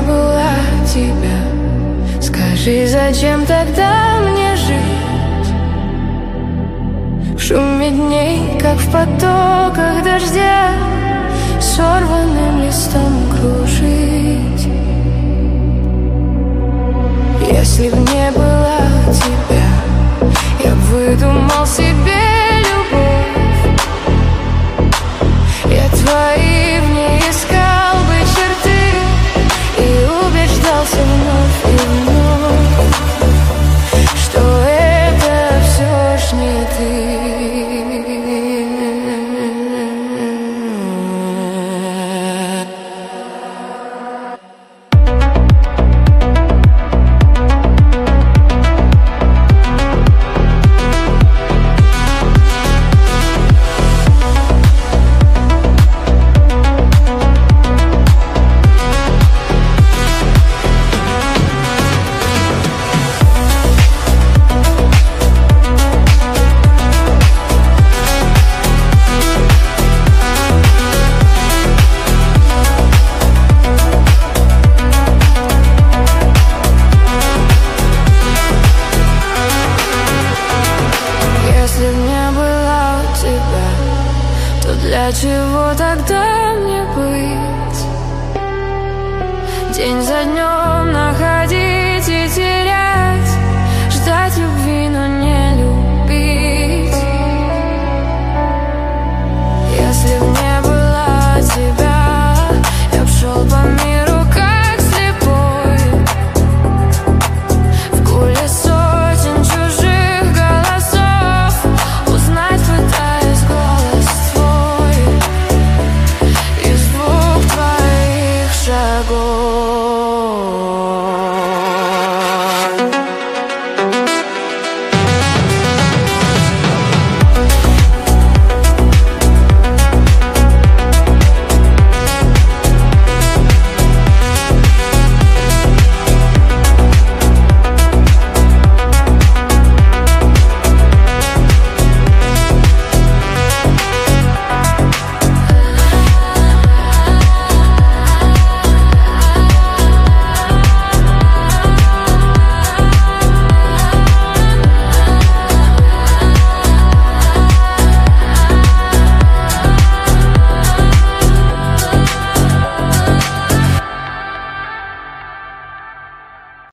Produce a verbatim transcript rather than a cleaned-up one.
не было тебя, скажи, зачем тогда мне жить? В шуме дней, как в потоках дождя, сорванным листом кружить. Если б не было тебя, я б выдумал себе любовь. Я твои в ней искал бы черты и убеждался вновь и вновь, что это все ж не ты. Для чего тогда мне быть? День за днем находить